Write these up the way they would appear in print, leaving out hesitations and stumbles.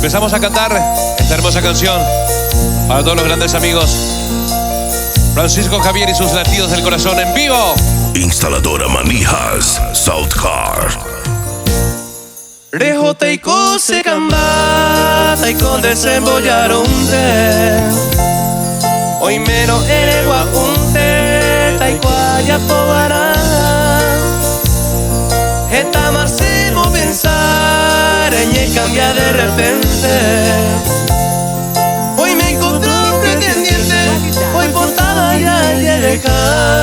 Empezamos a cantar esta hermosa canción para todos los grandes amigos. Francisco Javier y sus latidos del corazón en vivo. Instaladora Manijas, South Car. Rejo teiko se camba, taiko desembollaronte. Hoy menos ere guapunte, taiko haya pobara. Esta marcemo pensar, ella cambia de repente. Hoy me encontró un pretendiente, hoy portada ya llega.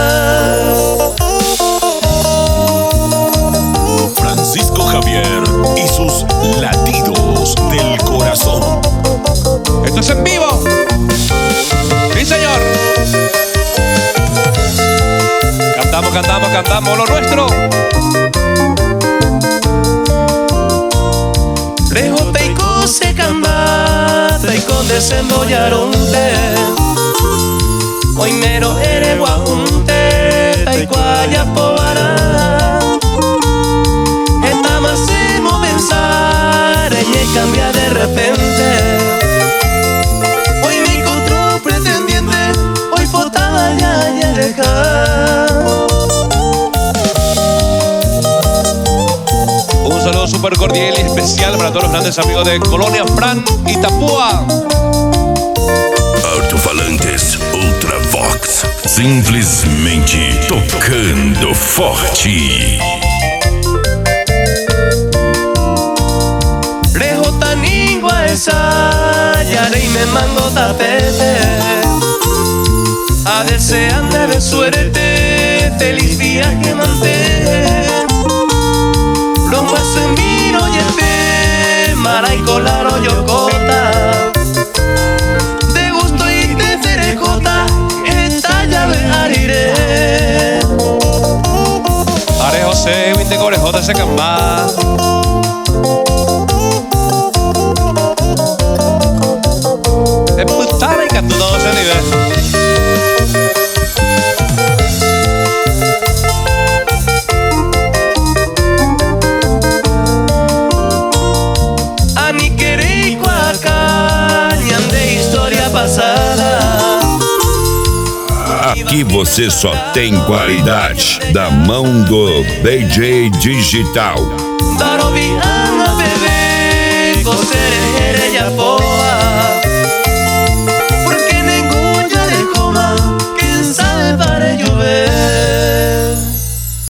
Francisco Javier y sus latidos del corazón. Esto es en vivo. Sí, señor. Cantamos, cantamos, cantamos lo nuestro. Rejo teiko se camba, taiko desembollaronte. Hoy mero ere guapunte, taiko haya pobara. Esta marcemo pensar, ella cambia de repente. Hoy me encontró pretendiente, hoy portada ya deja. Un saludo súper cordial y especial para todos los grandes amigos de Colonia Fran y Tapúa. Alto-falantes Ultravox, simplesmente tocando forte. Rejo taningua esa, yare y me mango tapete. A desearle de suerte, feliz viaje mantén. Los huesos miro y el mara y colaro yocota. De gusto y de cerecota, esta llave ariré. Are José, Winte Corejota, se camba. Es putada y cantó todo ese nivel. A mi querer cuacañan de historia pasada. Aqui você só tem qualidade da mão do DJ Digital. Darobi ama bebé, cosere ya po.